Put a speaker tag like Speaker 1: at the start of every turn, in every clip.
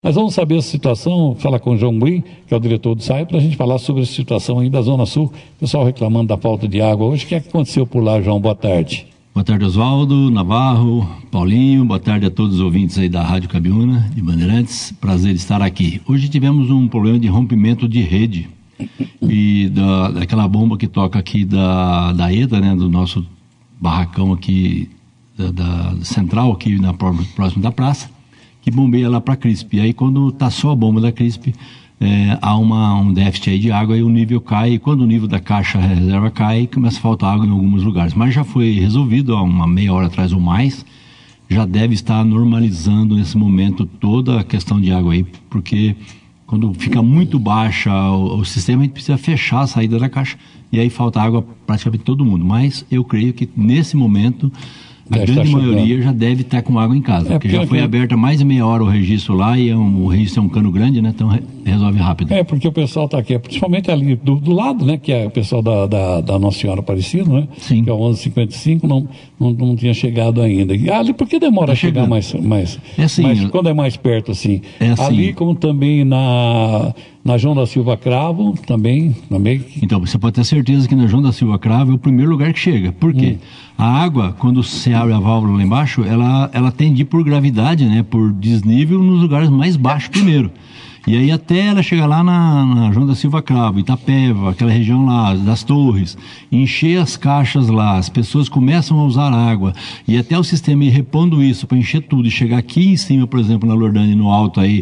Speaker 1: Mas vamos saber a situação, falar com o João Bui, que é o diretor do SAI, para a gente falar sobre a situação aí da Zona Sul. O pessoal reclamando da falta de água hoje. O que é que aconteceu por lá, João? Boa tarde.
Speaker 2: Boa tarde, Oswaldo, Navarro, Paulinho. Boa tarde a todos os ouvintes aí da Rádio Cabiúna, de Bandeirantes. Prazer estar aqui. Hoje tivemos um problema de rompimento de rede e daquela bomba que toca aqui da ETA, né, do nosso barracão aqui, da central aqui próximo da praça, que bombeia lá para a CRISP. E aí quando está só a bomba da CRISP, há um déficit aí de água e o nível cai, e quando o nível da caixa reserva cai, começa a faltar água em alguns lugares. Mas já foi resolvido há uma meia hora atrás ou mais, já deve estar normalizando nesse momento toda a questão de água aí, porque quando fica muito baixa o sistema, a gente precisa fechar a saída da caixa, e aí falta água praticamente todo mundo. Mas eu creio que nesse momento a grande maioria já deve estar com água em casa, porque já foi aberta mais de meia hora o registro lá, e o registro é um cano grande, né? Então resolve rápido.
Speaker 1: Porque o pessoal está aqui, principalmente ali do lado, né? Que é o pessoal da Nossa Senhora Aparecida, né?
Speaker 2: Sim.
Speaker 1: Que é o 1155, não tinha chegado ainda. E ali, por que demora a chegar mais?
Speaker 2: Assim,
Speaker 1: mas quando é mais perto, assim.
Speaker 2: Assim.
Speaker 1: Ali, como também na João da Silva Cravo, também.
Speaker 2: Então, você pode ter certeza que na João da Silva Cravo é o primeiro lugar que chega. Por quê? A água, quando você abre a válvula lá embaixo, ela tende por gravidade, né? Por desnível nos lugares mais baixos primeiro. E aí até ela chegar lá na João da Silva Cravo, Itapeva, aquela região lá das Torres, encher as caixas lá, as pessoas começam a usar água, e até o sistema ir repondo isso para encher tudo e chegar aqui em cima, por exemplo, na Lordânia, no alto aí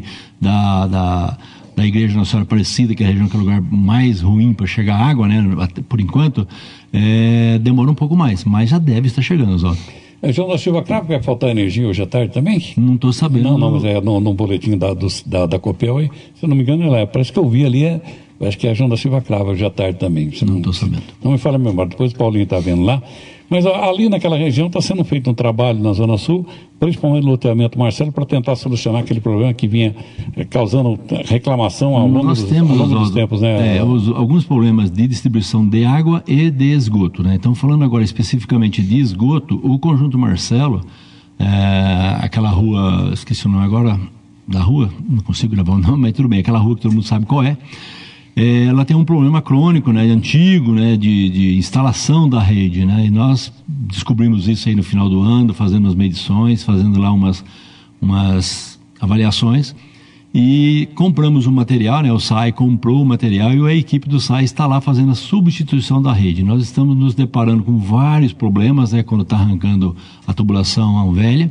Speaker 2: da Igreja Nossa Senhora Aparecida, que é a região que é o lugar mais ruim para chegar água, né? Por enquanto, demora um pouco mais, mas já deve estar chegando, Oswaldo.
Speaker 1: João da Silva Cravo, vai faltar energia hoje à tarde também?
Speaker 2: Não estou sabendo.
Speaker 1: Não, mas no boletim da Copel, aí, se eu não me engano, parece que eu vi ali, acho que é a João da Silva Cravo hoje à tarde também.
Speaker 2: Não estou sabendo.
Speaker 1: Não me fala a memória, depois o Paulinho está vendo lá. Mas ali naquela região está sendo feito um trabalho na Zona Sul, principalmente no loteamento Marcelo, para tentar solucionar aquele problema que vinha causando reclamação ao longo dos tempos, né?
Speaker 2: Alguns problemas de distribuição de água e de esgoto, né? Então, falando agora especificamente de esgoto, o Conjunto Marcelo, aquela rua, esqueci o nome agora da rua, não consigo gravar o nome, mas tudo bem, aquela rua que todo mundo sabe qual é. Ela tem um problema crônico, né, antigo, né, de instalação da rede, né, e nós descobrimos isso aí no final do ano, fazendo as medições, fazendo lá umas avaliações, e compramos o material, né, o SAI comprou o material e a equipe do SAI está lá fazendo a substituição da rede. Nós estamos nos deparando com vários problemas, né, quando está arrancando a tubulação velha.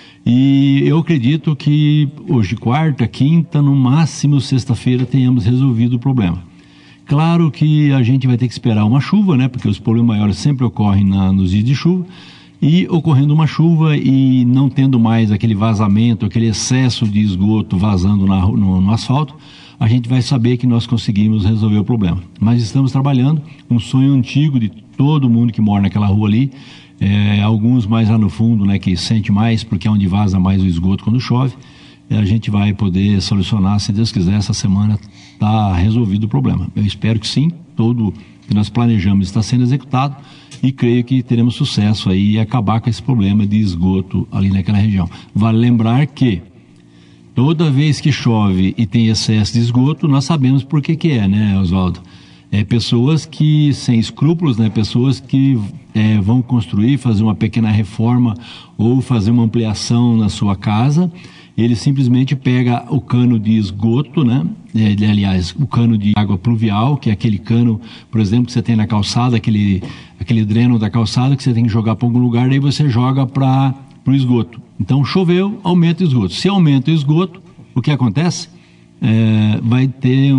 Speaker 2: E eu acredito que hoje, quarta, quinta, no máximo sexta-feira, tenhamos resolvido o problema. Claro que a gente vai ter que esperar uma chuva, né? Porque os problemas maiores sempre ocorrem nos dias de chuva. E ocorrendo uma chuva e não tendo mais aquele vazamento, aquele excesso de esgoto vazando no asfalto, a gente vai saber que nós conseguimos resolver o problema. Mas estamos trabalhando, um sonho antigo de todo mundo que mora naquela rua ali. Alguns mais lá no fundo, né, que sente mais porque é onde vaza mais o esgoto quando chove. A gente vai poder solucionar, se Deus quiser, essa semana está resolvido o problema. Eu espero que sim, tudo que nós planejamos está sendo executado e creio que teremos sucesso aí e acabar com esse problema de esgoto ali naquela região. Vale lembrar que toda vez que chove e tem excesso de esgoto, nós sabemos por que é, né, Oswaldo? Pessoas que, sem escrúpulos, né, pessoas que vão construir, fazer uma pequena reforma ou fazer uma ampliação na sua casa, ele simplesmente pega o cano de esgoto, né, aliás, o cano de água pluvial, que é aquele cano, por exemplo, que você tem na calçada, aquele dreno da calçada que você tem que jogar para algum lugar, daí você joga para o esgoto. Então, choveu, aumenta o esgoto. Se aumenta o esgoto, o que acontece? Vai ter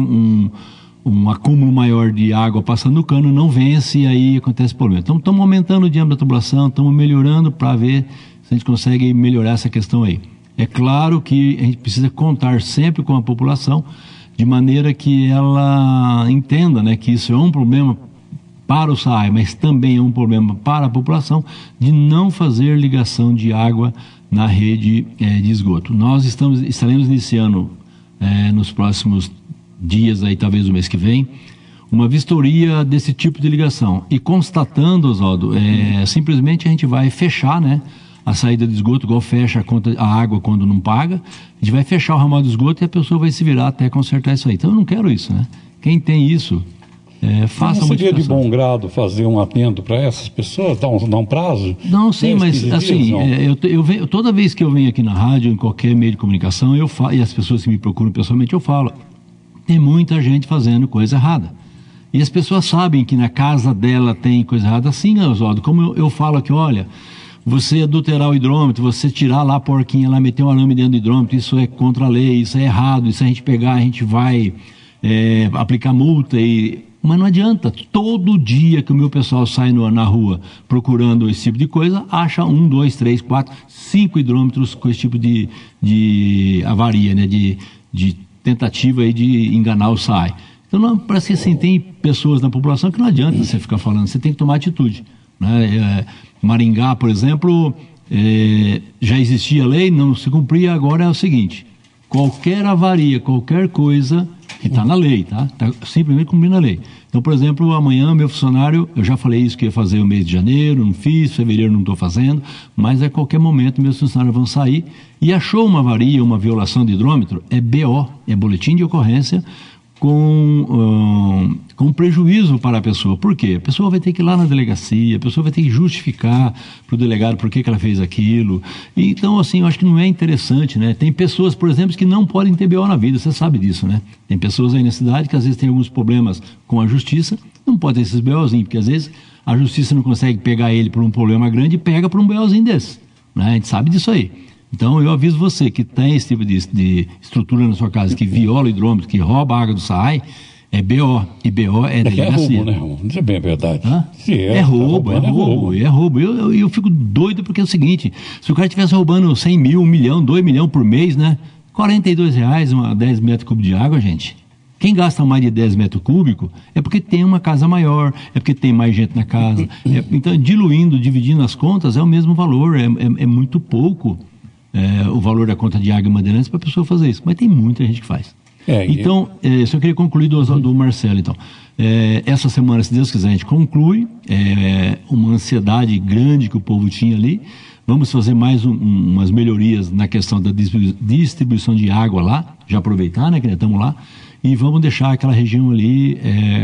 Speaker 2: um acúmulo maior de água passando no cano, não vence e aí acontece problema. Então estamos aumentando o diâmetro da tubulação, estamos melhorando para ver se a gente consegue melhorar essa questão aí. É claro que a gente precisa contar sempre com a população, de maneira que ela entenda, né, que isso é um problema para o SAI, mas também é um problema para a população, de não fazer ligação de água na rede de esgoto. Nós estaremos iniciando nos próximos dias, aí talvez o mês que vem, uma vistoria desse tipo de ligação. E constatando, Oswaldo, simplesmente a gente vai fechar, né, a saída de esgoto, igual fecha a água quando não paga, a gente vai fechar o ramal de esgoto e a pessoa vai se virar até consertar isso aí. Então eu não quero isso, né? Quem tem isso, faça a modificação.
Speaker 1: Não seria de bom grado fazer um atento para essas pessoas, dar um prazo?
Speaker 2: Não, sim, mas assim, toda vez que eu venho aqui na rádio, em qualquer meio de comunicação, eu falo, e as pessoas que me procuram pessoalmente, eu falo, tem muita gente fazendo coisa errada. E as pessoas sabem que na casa dela tem coisa errada. Assim, Oswaldo, como eu falo aqui, olha, você adulterar o hidrômetro, você tirar lá a porquinha lá, meter um arame dentro do hidrômetro, isso é contra a lei, isso é errado, e se a gente pegar, a gente vai aplicar multa. Mas não adianta, todo dia que o meu pessoal sai na rua procurando esse tipo de coisa, acha 1, 2, 3, 4, 5 hidrômetros com esse tipo de avaria, né, de tentativa aí de enganar o SAI. Então, parece que assim, tem pessoas na população que não adianta você ficar falando, você tem que tomar atitude, né? Maringá, por exemplo, já existia lei, não se cumpria, agora é o seguinte, qualquer avaria, qualquer coisa que está na lei, tá? Está simplesmente cumprindo a lei. Então, por exemplo, amanhã meu funcionário, eu já falei isso que ia fazer o mês de janeiro, não fiz, fevereiro não estou fazendo, mas a qualquer momento meus funcionários vão sair e achou uma avaria, uma violação de hidrômetro, é BO, é boletim de ocorrência, com prejuízo para a pessoa. Por quê? A pessoa vai ter que ir lá na delegacia, a pessoa vai ter que justificar para o delegado por que ela fez aquilo. E, então, assim, eu acho que não é interessante, né? Tem pessoas, por exemplo, que não podem ter BO na vida, você sabe disso, né? Tem pessoas aí na cidade que às vezes têm alguns problemas com a justiça, não pode ter esses BOzinhos, porque às vezes a justiça não consegue pegar ele por um problema grande e pega por um BOzinho desse, né? A gente sabe disso aí. Então, eu aviso você que tem esse tipo de estrutura na sua casa, que viola o hidrômetro, que rouba a água do SAAI, é BO. E BO é delegacia.
Speaker 1: É roubo, né? Isso é bem verdade.
Speaker 2: É roubo. Eu fico doido porque é o seguinte, se o cara estivesse roubando 100 mil, 1 milhão, 2 milhões por mês, né? R$42, 10 metros cúbicos de água, gente. Quem gasta mais de 10 metros cúbicos é porque tem uma casa maior, é porque tem mais gente na casa. Então, dividindo as contas, é o mesmo valor, é muito pouco. O valor da conta de água e Bandeirantes para a pessoa fazer isso, mas tem muita gente que faz. Então, só queria concluir do Marcelo, então. Essa semana, se Deus quiser, a gente conclui uma ansiedade grande que o povo tinha ali. Vamos fazer mais umas melhorias na questão da distribuição de água lá, já aproveitar, né, que nós estamos lá, e vamos deixar aquela região ali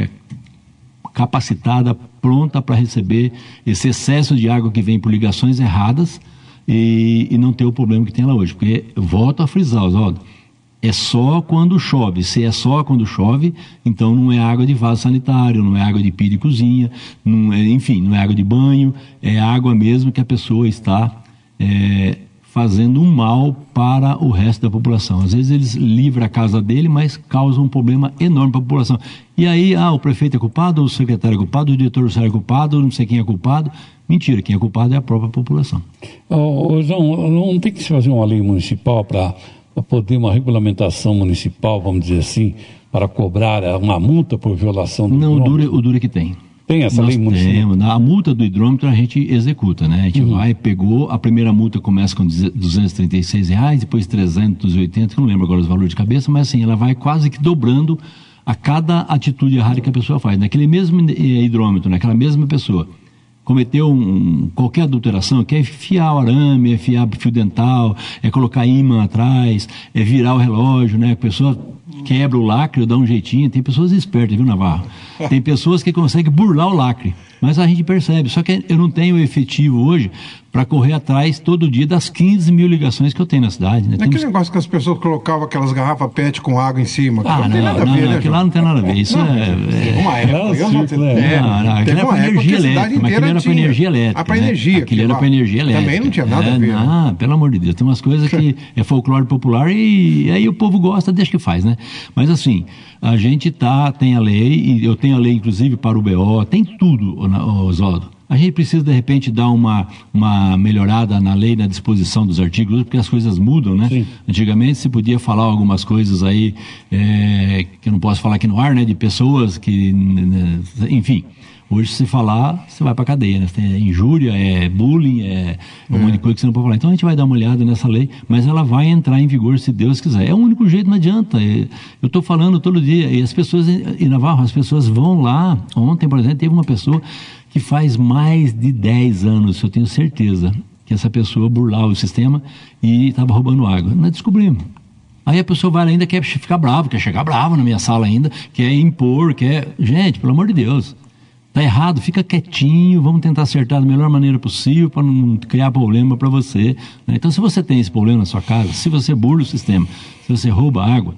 Speaker 2: capacitada, pronta para receber esse excesso de água que vem por ligações erradas, e não ter o problema que tem lá hoje, porque eu volto a frisar, Oswaldo, é só quando chove. Se é só quando chove, então não é água de vaso sanitário, não é água de pia de cozinha, não é água de banho, é água mesmo que a pessoa está fazendo um mal para o resto da população. Às vezes eles livram a casa dele, mas causam um problema enorme para a população. E aí, o prefeito é culpado, o secretário é culpado, o diretor do SAI é culpado, não sei quem é culpado. Mentira, quem é culpado é a própria população.
Speaker 1: João, não tem que se fazer uma lei municipal para poder uma regulamentação municipal, vamos dizer assim, para cobrar uma multa por violação do hidrômetro?
Speaker 2: O duro é que tem.
Speaker 1: Tem essa lei municipal?
Speaker 2: A multa do hidrômetro a gente executa, né? A gente pegou, a primeira multa começa com R$236, depois 380, eu não lembro agora os valores de cabeça, mas assim, ela vai quase que dobrando a cada atitude errada que a pessoa faz. Naquele mesmo hidrômetro, naquela mesma pessoa, cometeu qualquer adulteração, que é enfiar o arame, é enfiar fio dental, é colocar ímã atrás, é virar o relógio, né? A pessoa quebra o lacre, dá um jeitinho. Tem pessoas espertas, viu, Navarro? Tem pessoas que conseguem burlar o lacre, mas a gente percebe. Só que eu não tenho efetivo hoje para correr atrás todo dia das 15 mil ligações que eu tenho na cidade. Né?
Speaker 3: Aquele negócio que as pessoas colocavam aquelas garrafas PET com água em cima. Não tem nada a ver, né?
Speaker 2: Aquilo lá não tem nada a ver. Isso
Speaker 3: Teve uma época.
Speaker 2: Aquilo era para energia elétrica. Mas aquilo era para energia elétrica.
Speaker 3: Para energia.
Speaker 2: Aquilo era para energia elétrica.
Speaker 3: Também não tinha nada a ver.
Speaker 2: Não, pelo amor de Deus. Tem umas coisas que é folclore popular e aí o povo gosta, deixa que faz, né? Mas assim, a gente tem a lei, e eu tenho a lei inclusive para o BO, tem tudo, Oswaldo. A gente precisa, de repente, dar uma melhorada na lei, na disposição dos artigos, porque as coisas mudam, né? Sim. Antigamente se podia falar algumas coisas aí, que eu não posso falar aqui no ar, né? De pessoas que, enfim, hoje se falar, você vai pra cadeia, né? É injúria, é bullying, um monte de coisa que você não pode falar. Então a gente vai dar uma olhada nessa lei, mas ela vai entrar em vigor se Deus quiser. É o único jeito, não adianta. Eu estou falando todo dia, e as pessoas, em Navarro, as pessoas vão lá. Ontem, por exemplo, teve uma pessoa que faz mais de 10 anos, eu tenho certeza, que essa pessoa burlava o sistema e estava roubando água. Nós descobrimos. Aí a pessoa vai lá, ainda quer ficar bravo, quer chegar bravo na minha sala ainda, quer impor, quer... Gente, pelo amor de Deus, tá errado, fica quietinho, vamos tentar acertar da melhor maneira possível para não criar problema para você. Né? Então, se você tem esse problema na sua casa, se você burla o sistema, se você rouba água,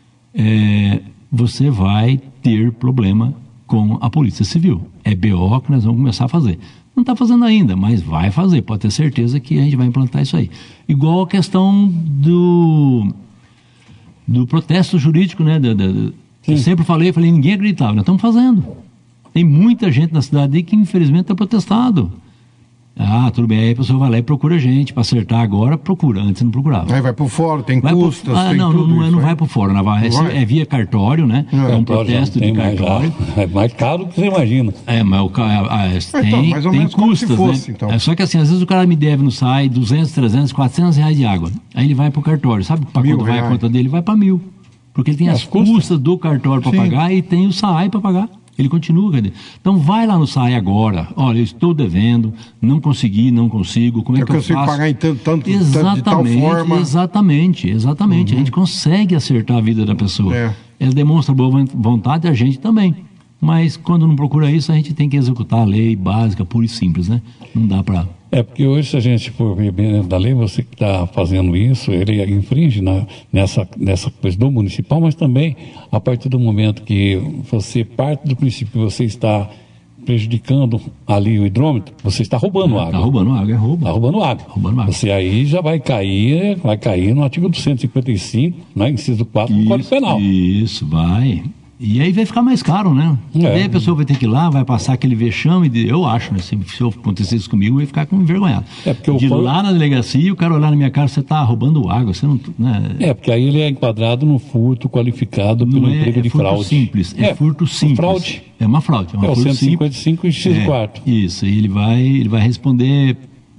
Speaker 2: você vai ter problema com a Polícia Civil. É BO que nós vamos começar a fazer. Não está fazendo ainda, mas vai fazer, pode ter certeza que a gente vai implantar isso aí. Igual a questão do protesto jurídico, né? Eu sempre falei, ninguém acreditava, nós estamos fazendo. Tem muita gente na cidade aí que infelizmente está protestado. Tudo bem, aí a pessoa vai lá e procura a gente para acertar agora, procura, antes não procurava.
Speaker 3: Aí vai por fora, tem custas, tem tudo
Speaker 2: não vai por fora, é via cartório, né? É um protesto de cartório.
Speaker 1: É mais caro do que você imagina.
Speaker 2: Mas tem custas, fosse, né? Então. Só que assim, às vezes o cara me deve no SAI 200, 300, 400 reais de água. Aí ele vai pro cartório, sabe para quanto vai a conta dele? Vai para 1.000. Porque ele tem as custas do cartório para pagar e tem o SAI para pagar. Ele continua, cadê? Então vai lá no SAI agora. Olha, eu estou devendo, não consigo, como é que eu faço?
Speaker 3: Pagar em tanto de tal forma.
Speaker 2: Exatamente. A gente consegue acertar a vida da pessoa. Ela demonstra boa vontade, a gente também. Mas quando não procura isso, a gente tem que executar a lei básica, pura e simples, né? Não dá para...
Speaker 1: porque hoje, se a gente for ver bem dentro da lei, você que está fazendo isso, ele infringe nessa coisa do municipal, mas também, a partir do momento que você parte do princípio que você está prejudicando ali o hidrômetro, você está roubando água.
Speaker 2: Está roubando água, é roubo.
Speaker 1: Está roubando água. Você aí já vai cair no artigo 255, né, inciso 4 do Código Penal.
Speaker 2: Isso, vai... E aí vai ficar mais caro, né? Aí a pessoa vai ter que ir lá, vai passar aquele vexame, eu acho, né? Se acontecer isso comigo, eu ia ficar envergonhado. Lá na delegacia, o cara olhar na minha cara, você está roubando água, você não... Né?
Speaker 1: Porque aí ele é enquadrado no furto qualificado pelo emprego de fraude.
Speaker 2: Simples, furto simples.
Speaker 1: Fraude.
Speaker 2: É uma fraude.
Speaker 1: O 155 inciso 4.
Speaker 2: Isso, e ele vai responder...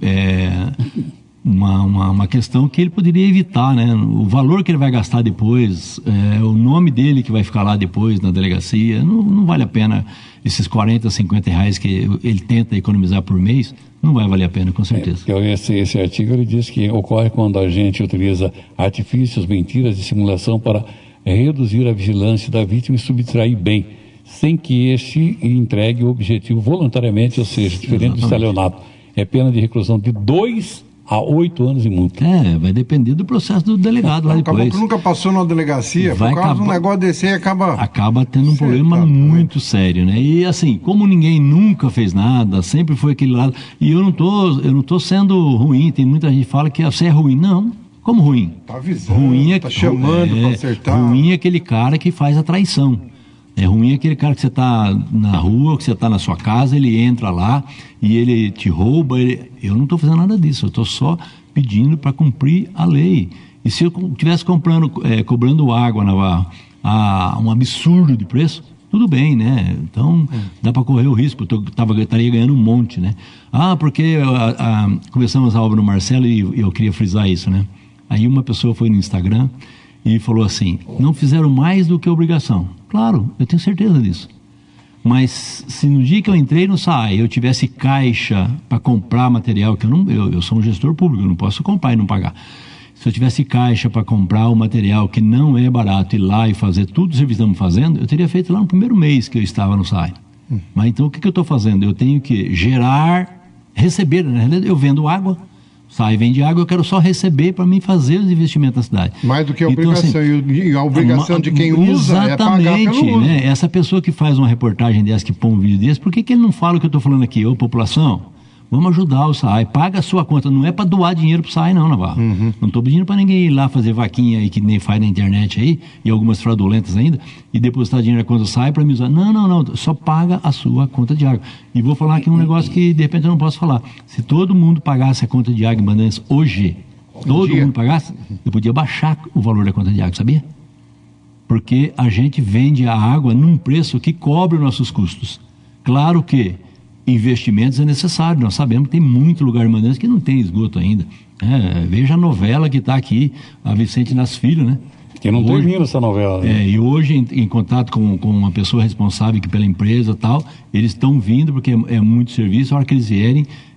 Speaker 2: Uma questão que ele poderia evitar, né? O valor que ele vai gastar depois, o nome dele que vai ficar lá depois na delegacia, não vale a pena esses 40, 50 reais que ele tenta economizar por mês, não vai valer a pena, com certeza.
Speaker 1: Esse artigo ele diz que ocorre quando a gente utiliza artifícios, mentiras e simulação para reduzir a vigilância da vítima e subtrair bem, sem que este entregue o objetivo voluntariamente, ou seja, diferente do estelionato. É pena de reclusão de 2 a 8 anos e multa.
Speaker 2: Vai depender do processo do delegado lá depois.
Speaker 3: Acabou que nunca passou na delegacia, por causa de um negócio desse aí acaba
Speaker 2: tendo um problema muito sério, né? E assim, como ninguém nunca fez nada, sempre foi aquele lado, e eu não tô sendo ruim, tem muita gente que fala que você é ruim. Não, como ruim?
Speaker 3: Tá avisando, tá chamando para acertar.
Speaker 2: Ruim é aquele cara que faz a traição. É ruim aquele cara que você está na rua, que você está na sua casa, ele entra lá e ele te rouba. Eu não estou fazendo nada disso, eu estou só pedindo para cumprir a lei. E se eu estivesse cobrando água a um absurdo de preço, tudo bem, né? Então dá para correr o risco, estaria ganhando um monte, né? Porque começamos a obra no Marcelo e eu queria frisar isso, né? Aí uma pessoa foi no Instagram e falou assim, não fizeram mais do que obrigação. Claro, eu tenho certeza disso. Mas se no dia que eu entrei no SAI eu tivesse caixa para comprar material, que eu sou um gestor público, eu não posso comprar e não pagar. Se eu tivesse caixa para comprar o material que não é barato, ir lá e fazer tudo o serviço que estamos fazendo, eu teria feito lá no primeiro mês que eu estava no SAI. Mas então o que eu estou fazendo? Eu tenho que receber, na realidade eu vendo água, SAI vende água, eu quero só receber para mim fazer os investimentos na cidade.
Speaker 3: Mais do que a obrigação, assim, e a obrigação de quem usa é pagar pelo uso.
Speaker 2: Né? Essa pessoa que faz uma reportagem dessa, que põe um vídeo desse, por que ele não fala o que eu estou falando aqui? Ô, população, vamos ajudar o SAI, paga a sua conta, não é para doar dinheiro para o SAI não, Navarro. Não estou pedindo para ninguém ir lá fazer vaquinha aí, que nem faz na internet aí, e algumas fraudulentas ainda, e depositar dinheiro na conta do SAI para me usar. Não, só paga a sua conta de água. E vou falar aqui um negócio que de repente eu não posso falar. Se todo mundo pagasse a conta de água em Bandeirantes hoje, mundo pagasse, eu podia baixar o valor da conta de água, sabia? Porque a gente vende a água num preço que cobre os nossos custos. Claro que investimentos é necessário, nós sabemos que tem muito lugar em Bandeirantes que não tem esgoto ainda. Veja a novela que está aqui, a Vicente Nas Filho, né?
Speaker 1: Que não termina essa novela. Né?
Speaker 2: E hoje, em contato com uma pessoa responsável que pela empresa e tal, eles estão vindo, porque é muito serviço, a hora que eles vierem,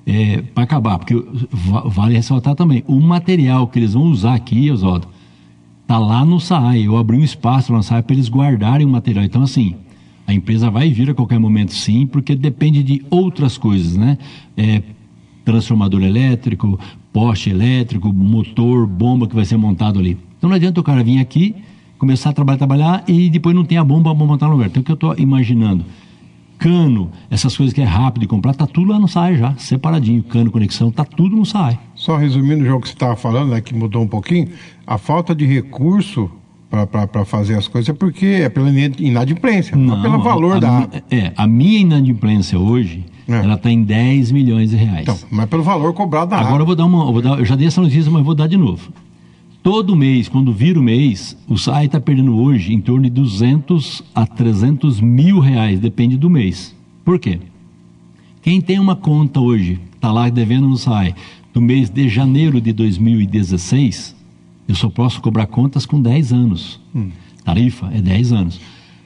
Speaker 2: para acabar, porque vale ressaltar também, o material que eles vão usar aqui, Oswaldo, está lá no SAAI. Eu abri um espaço lá no SAAI para eles guardarem o material. Então, assim, a empresa vai vir a qualquer momento, sim, porque depende de outras coisas, né? Transformador elétrico, poste elétrico, motor, bomba que vai ser montado ali. Então, não adianta o cara vir aqui, começar a trabalhar e depois não tem a bomba montar no lugar. Então, o que eu estou imaginando? Cano, essas coisas que é rápido de comprar, tá tudo lá no SAAI já, separadinho, cano, conexão, tá tudo no SAAI.
Speaker 3: Só resumindo o jogo que você estava falando, né, que mudou um pouquinho, a falta de recurso para fazer as coisas é porque é pela inadimplência, não pelo valor da água.
Speaker 2: A minha inadimplência hoje, ela está em 10 milhões de reais.
Speaker 3: Então, mas pelo valor cobrado da água.
Speaker 2: Agora eu já dei essa notícia, mas vou dar de novo. Todo mês, quando vira o mês, o SAAI está perdendo hoje em torno de 200 a 300 mil reais, depende do mês. Por quê? Quem tem uma conta hoje, está lá devendo no SAAI, do mês de janeiro de 2016, eu só posso cobrar contas com 10 anos. Tarifa é 10 anos.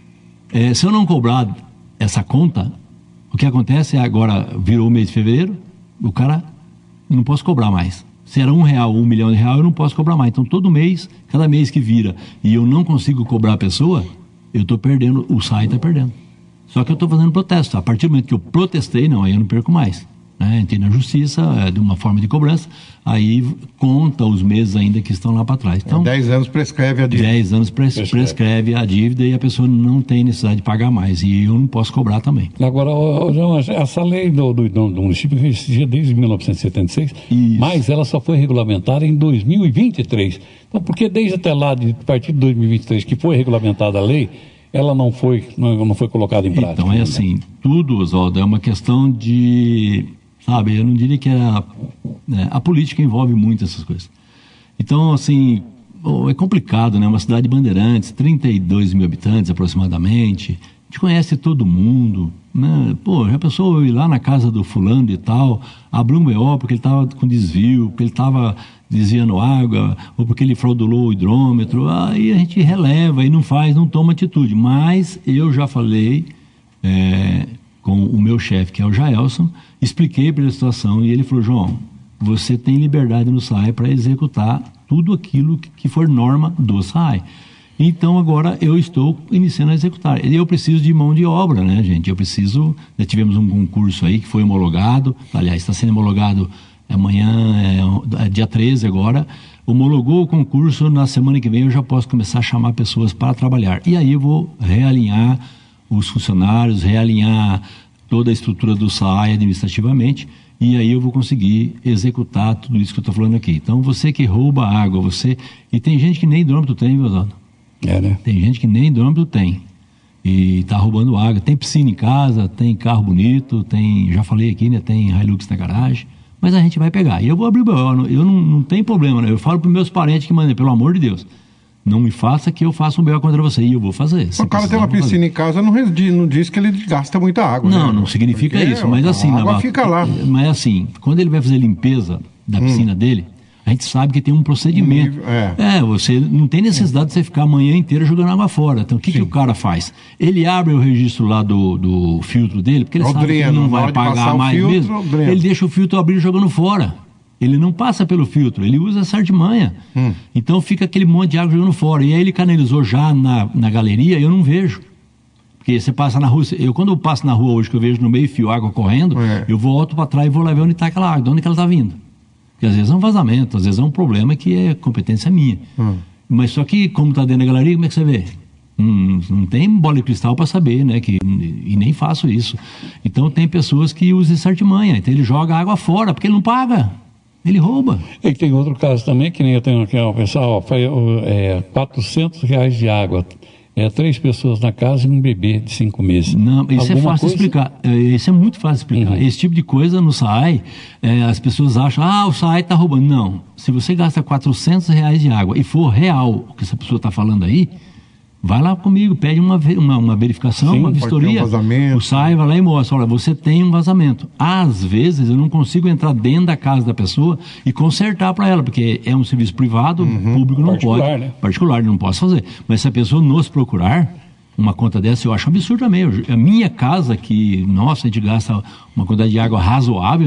Speaker 2: Se eu não cobrar essa conta, o que acontece é agora, virou o mês de fevereiro, o cara não posso cobrar mais. Se era R$1, R$1 milhão, eu não posso cobrar mais. Então, todo mês, cada mês que vira, e eu não consigo cobrar a pessoa, eu estou perdendo, o SAAI está perdendo. Só que eu estou fazendo protesto. A partir do momento que eu protestei, não, aí eu não perco mais. Entrei na justiça, de uma forma de cobrança, aí conta os meses ainda que estão lá para trás. Então,
Speaker 3: 10 anos prescreve a dívida.
Speaker 2: 10 anos prescreve a dívida e a pessoa não tem necessidade de pagar mais. E eu não posso cobrar também.
Speaker 1: Agora, João, essa lei do município existia desde 1976, mas ela só foi regulamentada em 2023. Então, por que desde até lá, a partir de 2023, que foi regulamentada a lei, ela não foi colocada em prática?
Speaker 2: Então, assim, tudo, Oswaldo, é uma questão de... Sabe, eu não diria que a política envolve muito essas coisas. Então, assim, é complicado, né? Uma cidade de Bandeirantes, 32 mil habitantes aproximadamente, a gente conhece todo mundo, né? Já pensou eu ir lá na casa do fulano e tal, abrir um BO porque ele estava com desvio, porque ele estava desviando água, ou porque ele fraudulou o hidrômetro, aí a gente releva e não toma atitude. Mas eu já falei com o meu chefe, que é o Jaelson, expliquei para ele a situação e ele falou: João, você tem liberdade no SAAI para executar tudo aquilo que for norma do SAAI. Então agora eu estou iniciando a executar. E eu preciso de mão de obra, né, gente? Já tivemos um concurso aí que foi homologado, aliás, está sendo homologado amanhã, dia 13 agora, homologou o concurso, na semana que vem eu já posso começar a chamar pessoas para trabalhar. E aí eu vou realinhar os funcionários, realinhar toda a estrutura do SAAI administrativamente, e aí eu vou conseguir executar tudo isso que eu estou falando aqui. Então, você que rouba água, e tem gente que nem hidrômetro tem, viu, Oswaldo?
Speaker 1: Né?
Speaker 2: Tem gente que nem hidrômetro tem, e está roubando água. Tem piscina em casa, tem carro bonito, já falei aqui, né, tem Hilux na garagem, mas a gente vai pegar. E eu vou abrir o BO, eu não tem problema, né? Eu falo para os meus parentes que mandem, pelo amor de Deus, não me faça que eu faça um BO contra você, e eu vou fazer.
Speaker 3: O cara tem uma piscina em casa, não diz que ele gasta muita água.
Speaker 2: Não significa porque isso, mas assim...
Speaker 3: A água fica lá.
Speaker 2: Mas assim, quando ele vai fazer limpeza da piscina dele, a gente sabe que tem um procedimento. Você não tem necessidade de você ficar a manhã inteira jogando água fora. Então, o que o cara faz? Ele abre o registro lá do filtro dele, porque ele sabe que ele não vai pagar mais mesmo. Ele deixa o filtro abrir jogando fora. Ele não passa pelo filtro, ele usa essa artimanha. Então fica aquele monte de água jogando fora. E aí ele canalizou já na galeria, eu não vejo. Porque você passa na rua, quando eu passo na rua hoje, que eu vejo no meio fio água correndo, eu volto para trás e vou lá ver onde está aquela água, de onde que ela está vindo. Porque às vezes é um vazamento, às vezes é um problema que é competência minha. Mas só que, como está dentro da galeria, como é que você vê? Não tem bola de cristal para saber, né? E nem faço isso. Então tem pessoas que usam essa artimanha. Então ele joga água fora, porque ele não paga. Ele rouba.
Speaker 1: E tem outro caso também, que nem eu tenho aqui, pessoal, foi R$400 de água. 3 pessoas na casa e um bebê de 5 meses. Não,
Speaker 2: isso é fácil de explicar. Isso é muito fácil de explicar. Esse tipo de coisa no SAAI, as pessoas acham, o SAAI está roubando. Não. Se você gasta R$400 de água e for real o que essa pessoa está falando aí, vai lá comigo, pede uma verificação, uma vistoria. O SAAI vai lá e mostra, olha, você tem um vazamento. Às vezes eu não consigo entrar dentro da casa da pessoa e consertar para ela, porque é um serviço privado, público não pode. Né? Particular, não posso fazer. Mas se a pessoa nos procurar, uma conta dessa, eu acho um absurdo também. A minha casa, que, nossa, a gente gasta uma quantidade de água razoável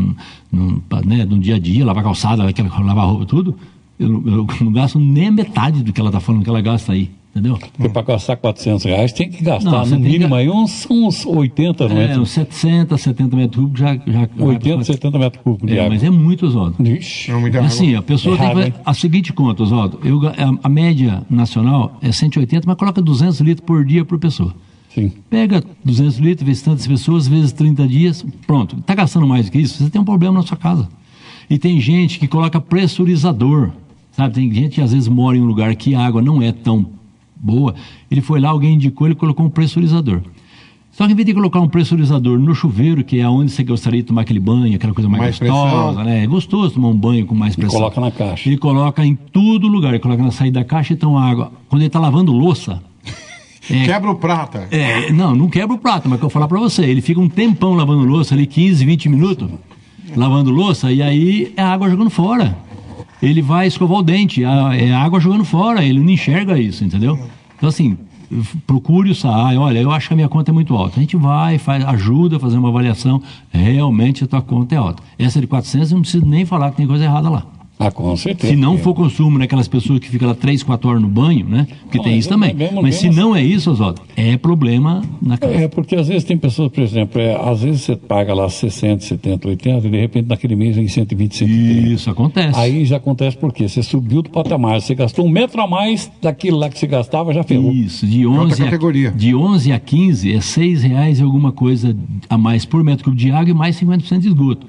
Speaker 2: no dia a dia, lavar calçada, lavar roupa, tudo, eu não gasto nem a metade do que ela está falando que ela gasta aí. Entendeu?
Speaker 1: Porque para gastar R$400 tem que gastar
Speaker 2: Não,
Speaker 1: no mínimo aí uns 80, não é?
Speaker 2: Uns 60, 70 metros cúbicos já
Speaker 1: 80, 70 metros cúbicos de água.
Speaker 2: Mas é muito, Oswaldo.
Speaker 1: Ixi.
Speaker 2: Assim, a pessoa tem que fazer
Speaker 1: hein?
Speaker 2: a seguinte conta, Oswaldo. A média nacional é 180, mas coloca 200 litros por dia por pessoa.
Speaker 1: Sim.
Speaker 2: Pega 200 litros, vezes tantas pessoas, vezes 30 dias, pronto. Está gastando mais do que isso, você tem um problema na sua casa. E tem gente que coloca pressurizador, sabe? Tem gente que às vezes mora em um lugar que a água não é tão boa, ele foi lá, alguém indicou, ele colocou um pressurizador. Só que em vez de colocar um pressurizador no chuveiro, que é onde você gostaria de tomar aquele banho, aquela coisa mais gostosa, né? É gostoso tomar um banho com mais pressão.
Speaker 1: E coloca na caixa.
Speaker 2: Ele coloca em todo lugar, ele coloca na saída da caixa, então a água, quando ele está lavando louça...
Speaker 3: quebra o prato.
Speaker 2: Não quebra o prato, mas que eu vou falar para você, ele fica um tempão lavando louça, ali 15, 20 minutos, lavando louça, e aí é a água jogando fora. Ele vai escovar o dente, é a água jogando fora, ele não enxerga isso, entendeu? Então, assim, procure o SAAI, olha, eu acho que a minha conta é muito alta. A gente vai, ajuda a fazer uma avaliação, realmente a tua conta é alta. Essa de 400, eu não preciso nem falar que tem coisa errada lá.
Speaker 1: Ah, com certeza.
Speaker 2: Se não for consumo naquelas pessoas que ficam lá 3, 4 horas no banho, né? Porque tem isso também. Mas se não é isso, Oswaldo, é problema na casa.
Speaker 1: Porque às vezes tem pessoas, por exemplo, às vezes você paga lá 60, 70, 80 e de repente naquele mês vem 120, 130.
Speaker 2: Isso acontece.
Speaker 1: Aí já acontece porque você subiu do patamar, você gastou 1 metro a mais daquilo lá que você gastava, já ferrou.
Speaker 2: Isso, de 11 a 15 é R$6 e alguma coisa a mais por metro cúbico de água e mais 50% de esgoto.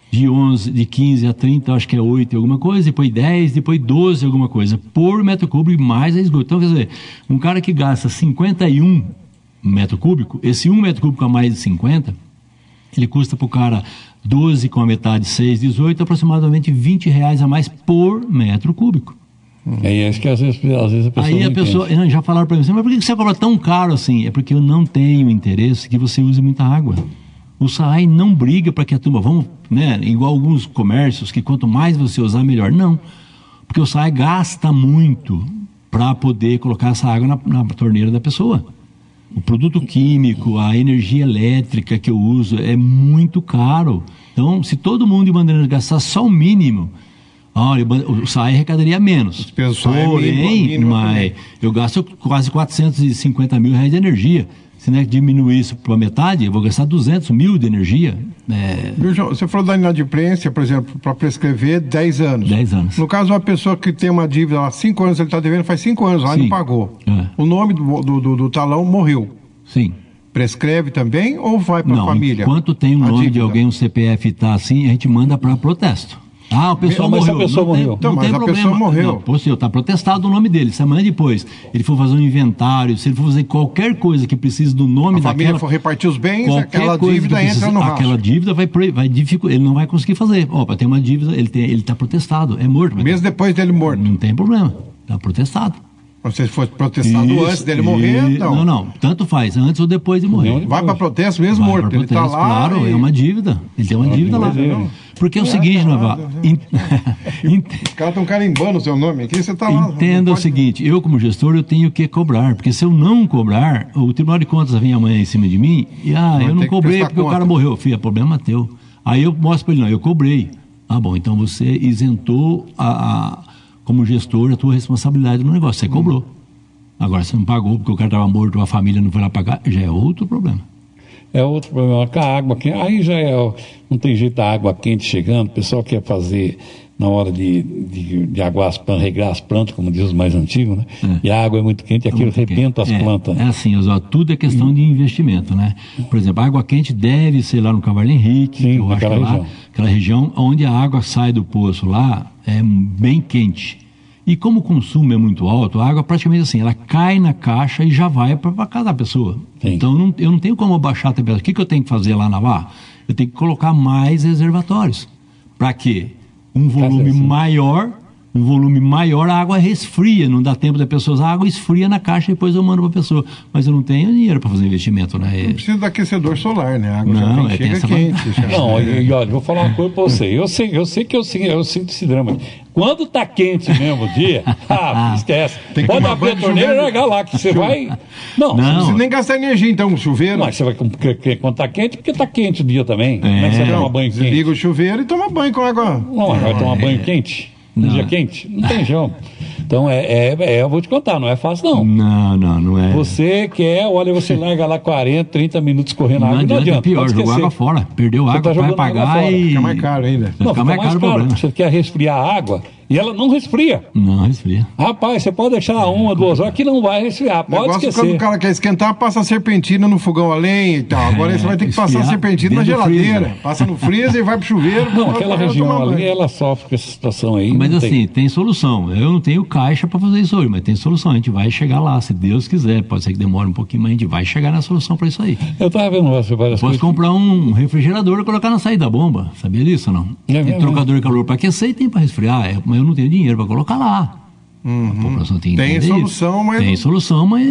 Speaker 2: De 15 a 30, acho que é 8 e alguma coisa, depois 10, depois 12 alguma coisa, por metro cúbico e mais a esgoto. Então, quer dizer, um cara que gasta 51 metro cúbico, esse 1 metro cúbico a mais de 50, ele custa para o cara 12 com a metade, 6, 18, aproximadamente R$20 a mais por metro cúbico.
Speaker 1: É isso que às vezes a pessoa
Speaker 2: aí a pessoa, já falaram para mim, mas por que você cobra tão caro assim? É porque eu não tenho interesse que você use muita água. O SAAI não briga para que a turma, igual alguns comércios, que quanto mais você usar, melhor. Não, porque o SAAI gasta muito para poder colocar essa água na torneira da pessoa. O produto químico, a energia elétrica que eu uso é muito caro. Então, se todo mundo de maneira gastar só o mínimo, olha, o SAAI arrecadaria menos. Porém, mas eu gasto quase R$450 mil de energia. Se diminuir isso para metade, eu vou gastar 200 mil de energia.
Speaker 3: Viu, João? Você falou da inadimplência, por exemplo, para prescrever 10 anos.
Speaker 2: 10 anos.
Speaker 3: No caso, uma pessoa que tem uma dívida há 5 anos, ele está devendo faz 5 anos, lá não pagou. O nome do talão morreu.
Speaker 2: Sim.
Speaker 3: Prescreve também ou vai para a família?
Speaker 2: Enquanto tem o nome de alguém, um CPF está assim, a gente manda para protesto. Ah, o pessoal morreu.
Speaker 1: Mas a pessoa morreu.
Speaker 2: Não tem problema.
Speaker 3: Pessoa morreu.
Speaker 2: Não, está protestado o nome dele. Se amanhã depois ele for fazer um inventário, se ele for fazer qualquer coisa que precise do nome daquela... A família
Speaker 3: for repartir os bens, aquela dívida entra no rastro.
Speaker 2: Aquela dívida vai dificultar, ele não vai conseguir fazer. Para ter uma dívida, ele está protestado, é morto.
Speaker 3: Mesmo depois dele morto?
Speaker 2: Não tem problema, está protestado.
Speaker 3: Se fosse protestado antes dele morrer, então...
Speaker 2: Não, tanto faz, antes ou depois de morrer.
Speaker 3: Vai para protesto mesmo morto, ele está lá...
Speaker 2: Claro, é uma dívida, ele tem uma dívida lá. Porque é o seguinte, Navarro...
Speaker 3: Os caras estão carimbando o seu nome aqui, você está lá...
Speaker 2: Entenda o seguinte, eu como gestor, eu tenho que cobrar, porque se eu não cobrar, o Tribunal de Contas vem amanhã em cima de mim e, eu não cobrei porque o cara morreu. Filho, é problema teu. Aí eu mostro para ele, não, eu cobrei. Ah, bom, então você isentou como gestor, a tua responsabilidade no negócio. Você cobrou. Agora, você não pagou porque o cara estava morto, a família não foi lá pagar, já é outro problema.
Speaker 1: É outro problema. Com a água quente, aí já não tem jeito da água quente chegando, o pessoal quer fazer na hora de aguar regar as plantas, como diz os mais antigos, né? E a água é muito quente e aquilo arrebenta as plantas.
Speaker 2: É assim, Oswaldo, tudo é questão de investimento, né? Por exemplo, a água quente deve ser lá no Cavalho Henrique,
Speaker 1: sim,
Speaker 2: eu acho que lá, aquela região onde a água sai do poço lá é bem quente. E como o consumo é muito alto, a água praticamente assim, ela cai na caixa e já vai para cada pessoa. Sim. Então eu não tenho como baixar a temperatura. O que eu tenho que fazer lá na VAR? Eu tenho que colocar mais reservatórios. Para quê? Um volume maior um volume maior, a água resfria, não dá tempo da pessoa usar, a água esfria na caixa e depois eu mando para a pessoa. Mas eu não tenho dinheiro para fazer investimento, né?
Speaker 3: Não precisa de aquecedor solar, né? A água
Speaker 2: Não,
Speaker 3: já
Speaker 2: tem essa
Speaker 3: quente. Já.
Speaker 1: Não, e olha, vou falar uma coisa para você. Eu sei que eu sinto esse drama. Quando tá quente mesmo o dia, esquece.
Speaker 3: Tem que
Speaker 1: Pode
Speaker 3: tomar
Speaker 1: abrir a
Speaker 3: banho de
Speaker 1: torneira e
Speaker 3: chuveiro.
Speaker 1: largar lá, que você vai... Não,
Speaker 3: Não precisa nem gastar energia, então, um chuveiro.
Speaker 1: mas você vai quando tá quente, porque tá quente o dia também. Como é que você vai tomar banho quente?
Speaker 3: Liga o chuveiro e toma banho com água.
Speaker 1: Não, vai tomar banho quente? No dia quente? Não tem jeito. Então, eu vou te contar, não é fácil, não.
Speaker 2: Não é.
Speaker 1: Você quer, olha, você larga lá 40, 30 minutos correndo água, não adianta.
Speaker 2: Pior,
Speaker 1: pode
Speaker 2: jogou
Speaker 1: esquecer.
Speaker 2: água fora. Perdeu
Speaker 1: Você
Speaker 2: água,
Speaker 1: tá
Speaker 2: vai
Speaker 1: jogando água
Speaker 2: pagar
Speaker 1: fora.
Speaker 2: e...
Speaker 3: Fica mais caro ainda.
Speaker 2: Vai ficar mais caro o problema.
Speaker 1: Você quer resfriar a água e ela não resfria.
Speaker 2: Não, resfria.
Speaker 1: Rapaz, você pode deixar 1 ou 2 horas que não vai resfriar.
Speaker 3: O
Speaker 1: Pode
Speaker 3: negócio
Speaker 1: esquecer.
Speaker 3: quando o cara quer esquentar, passa a serpentina no fogão a lenha e tal. Agora aí você vai ter que passar a
Speaker 2: esfriar
Speaker 3: serpentina na
Speaker 2: dentro do
Speaker 3: geladeira.
Speaker 2: freezer.
Speaker 3: Passa no freezer e vai pro chuveiro.
Speaker 1: Não,
Speaker 3: vai
Speaker 1: aquela
Speaker 3: tomar
Speaker 1: região
Speaker 3: banho.
Speaker 1: ali, ela sofre com essa situação aí.
Speaker 2: Mas
Speaker 1: não
Speaker 2: assim, tem solução. Eu não tenho caixa para fazer isso hoje, mas tem solução. A gente vai chegar lá, se Deus quiser. Pode ser que demore um pouquinho, mas a gente vai chegar na solução para isso aí.
Speaker 1: Eu estava vendo várias
Speaker 2: Posso
Speaker 1: coisas.
Speaker 2: comprar um refrigerador e colocar na saída da bomba. Sabia disso ou não?
Speaker 1: É
Speaker 2: Tem trocador de calor para aquecer e tem para resfriar. Mas eu não tenho dinheiro para colocar lá. A população tem que
Speaker 3: Tem
Speaker 2: entender
Speaker 3: solução,
Speaker 2: isso.
Speaker 3: mas
Speaker 2: Tem
Speaker 3: não-
Speaker 2: solução, mas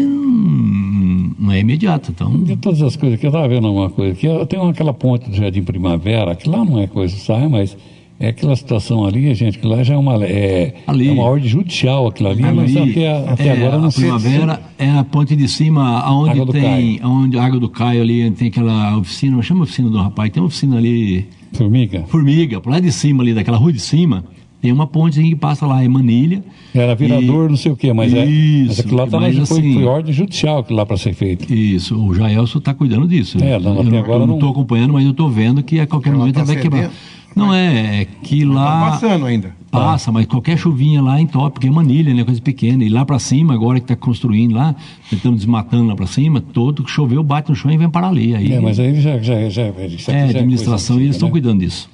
Speaker 2: não é imediato. Então,
Speaker 1: De todas as coisas que eu estava vendo alguma coisa, que eu tenho aquela ponte do Jardim Primavera, que lá não é coisa, sabe, mas é aquela situação ali, gente, que lá já é uma,
Speaker 2: Ali.
Speaker 1: é uma ordem judicial aquilo ali, mas
Speaker 2: ali,
Speaker 1: até agora não
Speaker 2: a
Speaker 1: sei.
Speaker 2: Primavera é a ponte de cima,
Speaker 1: Água
Speaker 2: aonde
Speaker 1: do
Speaker 2: tem,
Speaker 1: Caio.
Speaker 2: onde a Água do Caio ali, tem aquela oficina, chama oficina do rapaz, tem uma oficina ali,
Speaker 1: Formiga?
Speaker 2: Formiga, por lá de cima ali, daquela rua de cima, tem uma ponte que passa lá em Manilha.
Speaker 1: Era virador, não sei o quê, mas
Speaker 2: Isso,
Speaker 1: aquilo lá tá
Speaker 2: mas
Speaker 1: foi
Speaker 2: assim-
Speaker 1: ordem judicial aquilo lá para ser feito.
Speaker 2: Isso, o Jaelso está cuidando disso.
Speaker 1: É, não, até agora
Speaker 2: eu não
Speaker 1: não-
Speaker 2: estou acompanhando, mas eu estou vendo que a qualquer
Speaker 3: Ela
Speaker 2: momento
Speaker 3: tá
Speaker 2: ele vai quebrar.
Speaker 3: cedendo?
Speaker 2: Não é que lá...
Speaker 3: Tá passando ainda.
Speaker 2: Passa, mas qualquer chuvinha lá entope, porque é Manilha, né? Coisa pequena. E lá para cima, agora que está construindo lá, estamos desmatando lá para cima, todo que choveu, bate no chão e vem para ali. Aí,
Speaker 1: Mas aí já isso aqui já
Speaker 2: é,
Speaker 1: é
Speaker 2: administração,
Speaker 1: coisa
Speaker 2: e eles estão
Speaker 1: né?
Speaker 2: cuidando disso.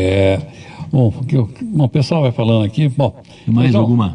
Speaker 1: Bom, o pessoal vai falando aqui, bom...
Speaker 2: Tem mais
Speaker 1: então,
Speaker 2: alguma?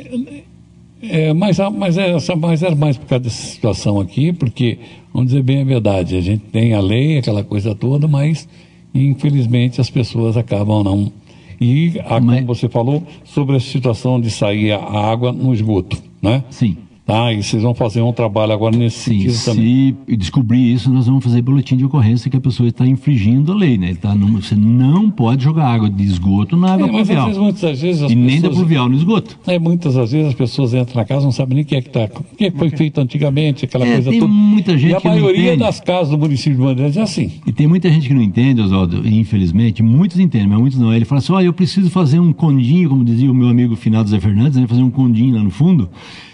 Speaker 1: Mas era mais por causa dessa situação aqui, porque, vamos dizer bem a verdade, a gente tem a lei, aquela coisa toda, mas infelizmente as pessoas acabam não. E, como você falou, sobre a situação de sair a água no esgoto, né?
Speaker 2: Sim.
Speaker 1: Tá? E vocês vão fazer um trabalho agora nesse
Speaker 2: Sim,
Speaker 1: sentido também.
Speaker 2: se descobrir isso, nós vamos fazer boletim de ocorrência que a pessoa está infringindo a lei, né? Você não pode jogar água de esgoto na água
Speaker 1: Mas
Speaker 2: pluvial.
Speaker 1: muitas vezes as
Speaker 2: E nem da
Speaker 1: pessoas...
Speaker 2: pluvial no esgoto.
Speaker 1: Muitas das vezes as pessoas entram na casa e não sabem nem o que é que está. O que foi feito antigamente, aquela coisa
Speaker 2: tem
Speaker 1: toda.
Speaker 2: muita gente
Speaker 1: e a
Speaker 2: que não
Speaker 1: maioria
Speaker 2: entende.
Speaker 1: das casas do município de Bandeirantes é assim.
Speaker 2: E tem muita gente que não entende, Oswaldo, e infelizmente, muitos entendem, mas muitos não. Ele fala assim, olha, eu preciso fazer um condinho, como dizia o meu amigo finado Zé Fernandes, né, fazer um condinho lá no fundo.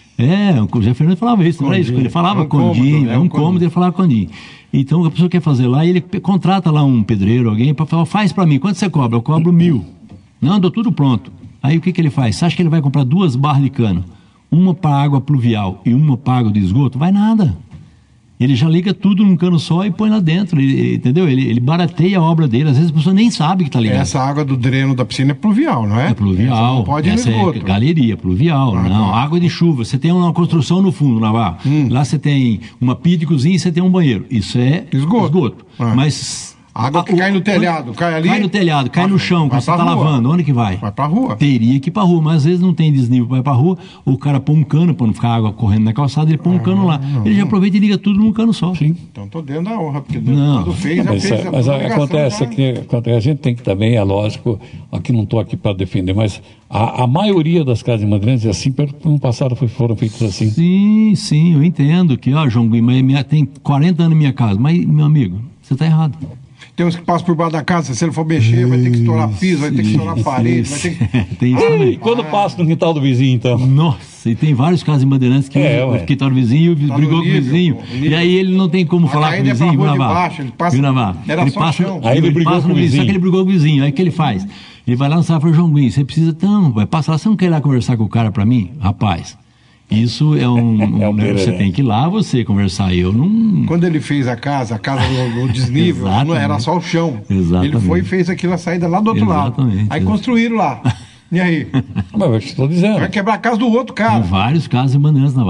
Speaker 2: O Zé Fernandes falava isso, não era isso? Ele falava
Speaker 3: É um
Speaker 2: condinho,
Speaker 3: cômodo,
Speaker 2: é um cômodo, ele falava condinho. Então a pessoa quer fazer lá e ele contrata lá um pedreiro, alguém, para falar, faz para mim, quanto você cobra? Eu cobro 1.000. Não, dou tudo pronto. Aí o que ele faz? Você acha que ele vai comprar 2 barras de cano? Uma para água pluvial e uma para água de esgoto? Vai nada. Ele já liga tudo num cano só e põe lá dentro, entendeu? Ele barateia a obra dele, às vezes a pessoa nem sabe que está ligado.
Speaker 3: Essa água do dreno da piscina é pluvial, não é?
Speaker 2: É pluvial.
Speaker 3: Essa não pode ir no
Speaker 2: Essa
Speaker 3: esgoto.
Speaker 2: é galeria, pluvial. Não,
Speaker 3: tá.
Speaker 2: água de chuva. Você tem uma construção no fundo, Navarro. Lá você tem uma pia de cozinha e você tem um banheiro. Isso é
Speaker 3: Esgoto.
Speaker 2: Mas...
Speaker 3: A água que cai no telhado, cai ali...
Speaker 2: Cai no telhado, cai no chão,
Speaker 3: vai
Speaker 2: quando você
Speaker 3: pra
Speaker 2: está
Speaker 3: rua.
Speaker 2: lavando. Onde que vai?
Speaker 3: Vai pra rua.
Speaker 2: Teria que ir pra rua, mas às vezes não tem desnível para ir pra rua. O cara põe um cano para não ficar água correndo na calçada, ele põe um cano lá. Ele já aproveita e liga tudo num cano só.
Speaker 1: Sim.
Speaker 3: Então tô dentro da honra, porque
Speaker 2: Não.
Speaker 3: quando fez, já
Speaker 1: Mas,
Speaker 3: fez.
Speaker 1: mas
Speaker 3: a obrigação
Speaker 1: acontece
Speaker 3: já.
Speaker 1: que a gente tem que também, é lógico, aqui não estou aqui para defender, mas a maioria das casas de Bandeirantes é assim, no passado foram feitas assim.
Speaker 2: Sim, eu entendo que, João Gui, mas tem 40 anos na minha casa. Mas, meu amigo, você está errado.
Speaker 3: Tem uns que passam por baixo da casa, se ele for mexer, vai ter que estourar piso, vai ter que estourar parede, vai ter que...
Speaker 2: Tem isso
Speaker 1: E
Speaker 2: também.
Speaker 1: quando passa no quintal do vizinho, então?
Speaker 2: Nossa, e tem vários casos em Bandeirantes que
Speaker 1: ué.
Speaker 2: o quintal do vizinho
Speaker 3: Tá
Speaker 2: brigou
Speaker 3: no
Speaker 2: com o
Speaker 3: nível,
Speaker 2: vizinho.
Speaker 3: pô, no nível.
Speaker 2: E aí ele não tem como falar com o
Speaker 3: caída é pra
Speaker 2: vizinho.
Speaker 3: rua de
Speaker 2: Navarro.
Speaker 3: baixo, ele passa-
Speaker 2: Viu, Navarro?
Speaker 3: era
Speaker 2: Ele
Speaker 3: só
Speaker 2: passa,
Speaker 3: chão.
Speaker 1: Aí ele brigou
Speaker 2: passa
Speaker 1: com o
Speaker 2: no
Speaker 1: vizinho.
Speaker 2: Só que ele brigou com o vizinho. Aí o que ele faz? Ele vai lá no sala e fala, João Gui, você precisa... Não, vai passar lá. Você não quer ir lá conversar com o cara pra mim? Rapaz, isso é você tem que ir lá você conversar. Eu não...
Speaker 3: Quando ele fez a casa no desnível, não
Speaker 2: Exatamente.
Speaker 3: era só o chão.
Speaker 2: Exatamente.
Speaker 3: Ele foi e fez aquilo a saída lá do outro lado.
Speaker 2: Exatamente.
Speaker 3: Aí construíram lá. E aí?
Speaker 1: Mas eu estou dizendo.
Speaker 3: Vai quebrar a casa do outro
Speaker 2: Tem
Speaker 3: cara.
Speaker 2: vários casos em Bandeirantes, Navarro.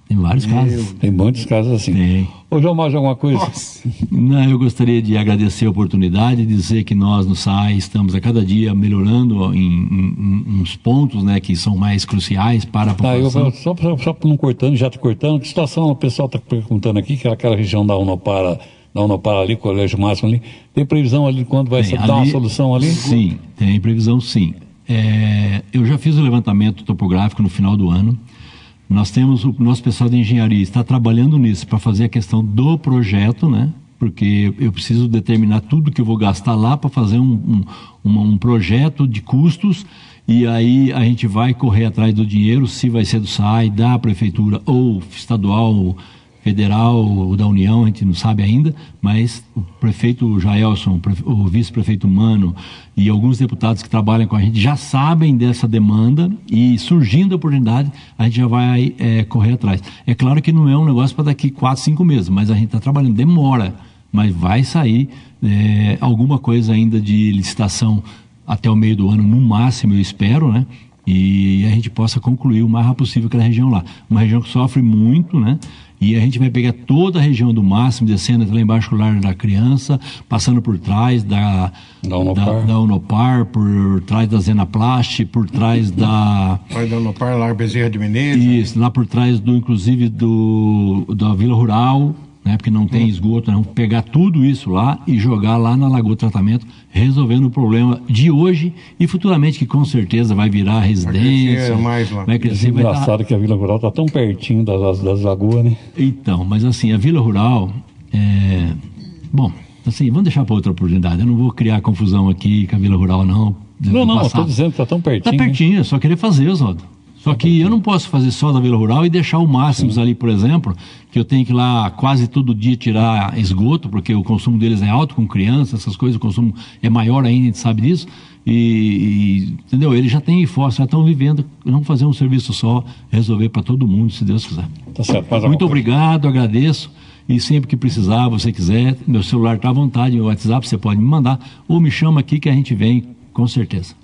Speaker 2: Tem vários casos.
Speaker 1: Tem muitos casos assim.
Speaker 2: Tem.
Speaker 1: Ô, João, mais alguma coisa?
Speaker 2: Não, eu gostaria de agradecer a oportunidade, dizer que nós no SAI estamos a cada dia melhorando em uns pontos, né, que são mais cruciais para a população.
Speaker 1: Só não cortando, já está cortando, que situação o pessoal está perguntando aqui, que é aquela região da Unopara ali, Colégio Máximo ali, tem previsão ali de quando vai dar uma solução ali?
Speaker 2: Sim, tem previsão sim. Eu já fiz o levantamento topográfico no final do ano. Nós temos o nosso pessoal de engenharia está trabalhando nisso para fazer a questão do projeto, né? Porque eu preciso determinar tudo que eu vou gastar lá para fazer um projeto de custos, e aí a gente vai correr atrás do dinheiro, se vai ser do SAI, da prefeitura ou estadual, federal ou da União, a gente não sabe ainda, mas o prefeito Jaelson, o vice-prefeito Mano e alguns deputados que trabalham com a gente já sabem dessa demanda, e surgindo a oportunidade, a gente já vai correr atrás. É claro que não é um negócio para daqui 4, 5 meses, mas a gente está trabalhando, demora, mas vai sair alguma coisa ainda de licitação até o meio do ano, no máximo, eu espero, né? E a gente possa concluir o mais rápido possível aquela região lá. Uma região que sofre muito, né? E a gente vai pegar toda a região do Máximo, descendo até lá embaixo do Lar da Criança, passando por trás da Unopar, por trás da Zenaplast, por trás da...
Speaker 3: Da Unopar, Lar Bezerra de Menezes.
Speaker 2: Isso, lá por trás inclusive da Vila Rural, né, porque não tem esgoto, né, vamos pegar tudo isso lá e jogar lá na Lagoa do Tratamento, resolvendo o problema de hoje e futuramente, que com certeza vai virar residência.
Speaker 3: Vai crescer.
Speaker 1: É engraçado que a Vila Rural está tão pertinho das lagoas, né?
Speaker 2: Então, mas assim, a Vila Rural, bom, assim, vamos deixar para outra oportunidade. Eu não vou criar confusão aqui com a Vila Rural, não.
Speaker 1: Não, eu estou dizendo que está tão pertinho.
Speaker 2: Está pertinho, é só querer fazer, Oswaldo. Só que eu não posso fazer só da Vila Rural e deixar o Máximos ali, por exemplo, que eu tenho que ir lá quase todo dia tirar esgoto, porque o consumo deles é alto com crianças, essas coisas, o consumo é maior ainda, a gente sabe disso. Entendeu? Eles já têm esforço, já estão vivendo, vamos fazer um serviço só, resolver para todo mundo, se Deus quiser.
Speaker 1: Tá certo.
Speaker 2: Muito obrigado, agradeço. E sempre que precisar, você quiser, meu celular está à vontade, meu WhatsApp, você pode me mandar, ou me chama aqui que a gente vem, com certeza.